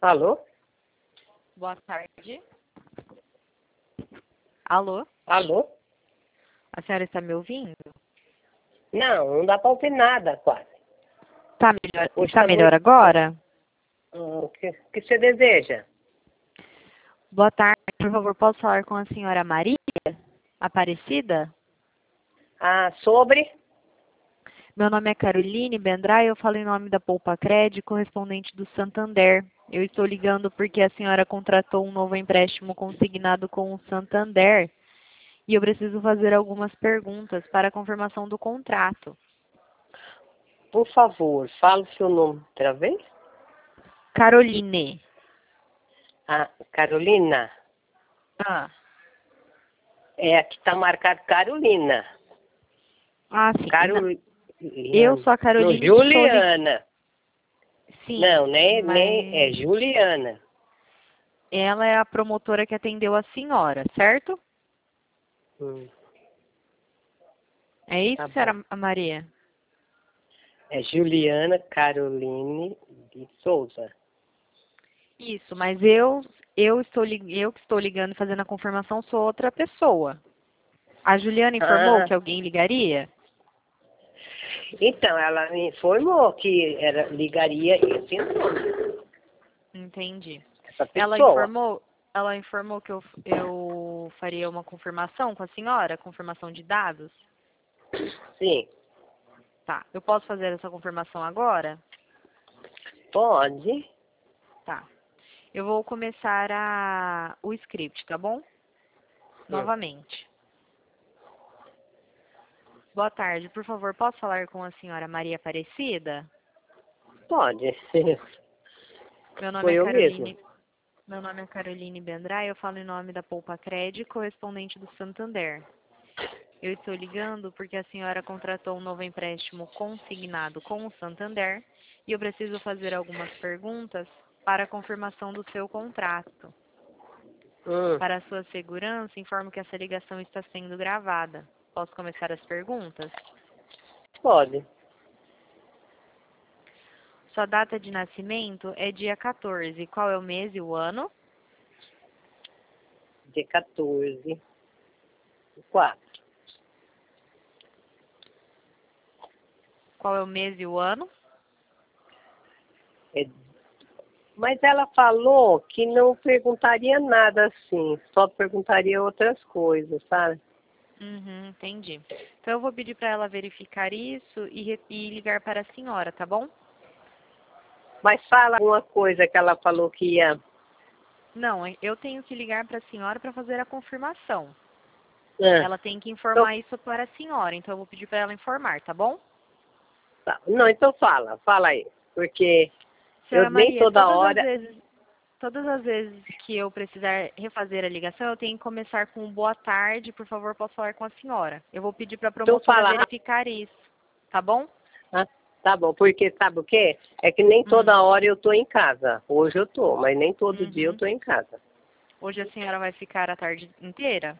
Alô? Boa tarde. Alô? Alô? A senhora está me ouvindo? Não dá para ouvir nada, quase. Tá melhor, Hoje está tá melhor muito- agora? O que você deseja? Boa tarde. Por favor, posso falar com a senhora Maria Aparecida? Ah, sobre? Meu nome é Caroline Bendrai, eu falo em nome da Poupa Cred, correspondente do Santander. Eu estou ligando porque a senhora contratou um novo empréstimo consignado com o Santander e eu preciso fazer algumas perguntas para a confirmação do contrato. Por favor, fala o seu nome outra vez. Caroline. Ah, Carolina. Ah, Aqui está marcado Carolina. sim. Carolina. Eu sou a Caroline Não, que estou Juliana. Sim, Não, nem é mas Juliana. ela é a promotora que atendeu a senhora, certo? Hum, É isso, tá bom. senhora Maria? É Juliana Caroline de Souza. Isso, mas eu que estou ligando e fazendo a confirmação sou outra pessoa. A Juliana informou Ah, que alguém ligaria? então, ela me informou que ligaria esse nome, Entendi. essa Ela pessoa. informou que eu faria uma confirmação com a senhora, confirmação de dados? Sim, Tá. Eu posso fazer essa confirmação agora? pode. Tá. Eu vou começar o script, tá bom? Hum, Novamente. Boa tarde, por favor, posso falar com a senhora Maria Aparecida? Pode. Meu nome Foi é eu mesmo. Caroline, meu nome é Caroline Bendrai, eu falo em nome da Poupa Cred, correspondente do Santander. Eu estou ligando porque a senhora contratou um novo empréstimo consignado com o Santander e eu preciso fazer algumas perguntas para a confirmação do seu contrato. Hum, Para a sua segurança, informo que essa ligação está sendo gravada. Posso começar as perguntas? pode. Sua data de nascimento é dia 14. Qual é o mês e o ano? Dia 14, 4. Qual é o mês e o ano? É, mas ela falou que não perguntaria nada assim, só perguntaria outras coisas, sabe? Entendi. Então eu vou pedir para ela verificar isso e ligar para a senhora, tá bom? Mas fala alguma coisa que ela falou que ia. Não, eu tenho que ligar para a senhora para fazer a confirmação. Ah, Ela tem que então, informar isso para a senhora, então eu vou pedir para ela informar, tá bom? tá. Não, então fala aí. Porque eu Senhora nem Maria, toda hora. todas as vezes que eu precisar refazer a ligação, eu tenho que começar com boa tarde, por favor, posso falar com a senhora. Eu vou pedir para a Então promotora fala rápido. verificar isso, tá bom? Ah, tá bom, porque sabe o quê? É que nem Hum, toda hora eu tô em casa. Hoje eu tô, mas nem todo dia eu uhum. tô em casa. Hoje a senhora vai ficar a tarde inteira?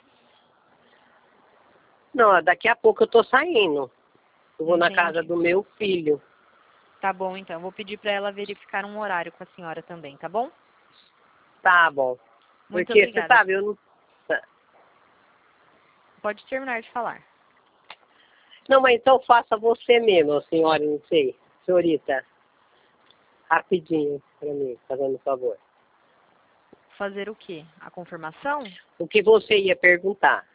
Não, daqui a pouco eu tô saindo. Eu vou na casa Entendi. do meu filho. Tá bom, então. Vou pedir para ela verificar um horário com a senhora também, tá bom? Tá bom. Muito Porque você obrigada. sabe, eu não. Pode terminar de falar. Não, mas então faça você mesmo, senhora, não sei. Senhorita, rapidinho pra mim, fazendo um favor. Fazer o quê? A confirmação? O que você ia perguntar?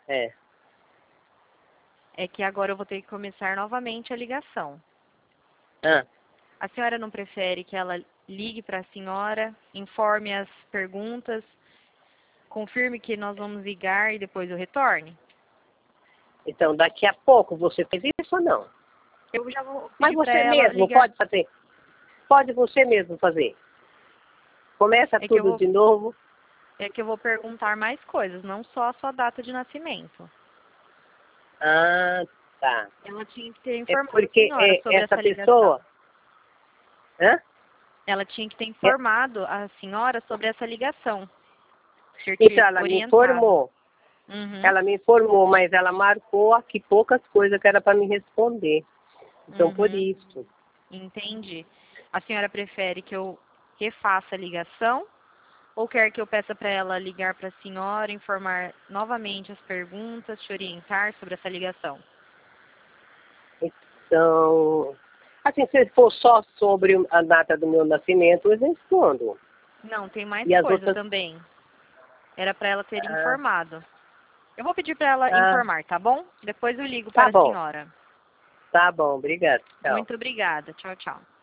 É que agora eu vou ter que começar novamente a ligação. Ah, A senhora não prefere que ela ligue para a senhora, informe as perguntas, confirme que nós vamos ligar e depois eu retorne? então, daqui a pouco você fez isso ou não? Eu já vou Mas pedir para você ela mesmo ligar. pode fazer. Pode você mesmo fazer. Começa É que eu tudo vou, de novo. é que eu vou perguntar mais coisas, não só a sua data de nascimento. Ah, tá. Ela tinha que ter É informado a porque senhora sobre essa essa ligação. pessoa. Hã? Ela tinha que ter É, informado a senhora sobre essa ligação. Ter então, te ela me orientado. informou. Uhum, Ela me informou, mas ela marcou aqui poucas coisas que era para me responder. Então, por uhum, isso. entendi. A senhora prefere que eu refaça a ligação ou quer que eu peça para ela ligar para a senhora, informar novamente as perguntas, te orientar sobre essa ligação? Então, assim, se for só sobre a data do meu nascimento, eu respondo. Não, tem mais E as coisa outras... também. Era para ela ter Ah, informado. Eu vou pedir para ela ah, informar, tá bom? Depois eu ligo tá para a bom. senhora. Tá bom, obrigado. Tchau. Muito obrigada. Tchau, tchau.